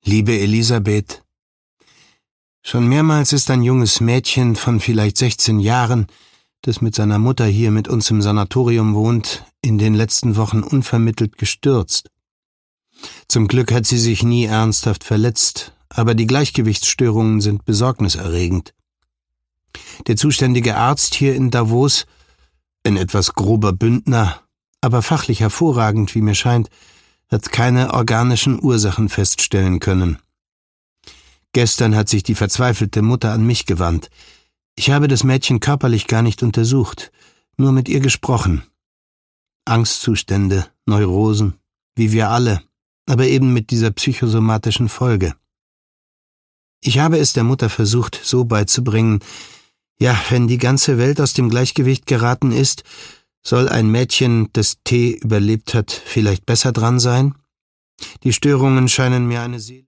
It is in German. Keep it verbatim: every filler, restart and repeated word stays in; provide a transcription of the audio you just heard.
Liebe Elisabeth, schon mehrmals ist ein junges Mädchen von vielleicht sechzehn Jahren, das mit seiner Mutter hier mit uns im Sanatorium wohnt, in den letzten Wochen unvermittelt gestürzt. Zum Glück hat sie sich nie ernsthaft verletzt, aber die Gleichgewichtsstörungen sind besorgniserregend. Der zuständige Arzt hier in Davos, ein etwas grober Bündner, aber fachlich hervorragend, wie mir scheint, hat keine organischen Ursachen feststellen können. Gestern hat sich die verzweifelte Mutter an mich gewandt. Ich habe das Mädchen körperlich gar nicht untersucht, nur mit ihr gesprochen. Angstzustände, Neurosen, wie wir alle, aber eben mit dieser psychosomatischen Folge. Ich habe es der Mutter versucht, so beizubringen, ja, wenn die ganze Welt aus dem Gleichgewicht geraten ist, soll ein Mädchen, das T überlebt hat, vielleicht besser dran sein? Die Störungen scheinen mir eine Seele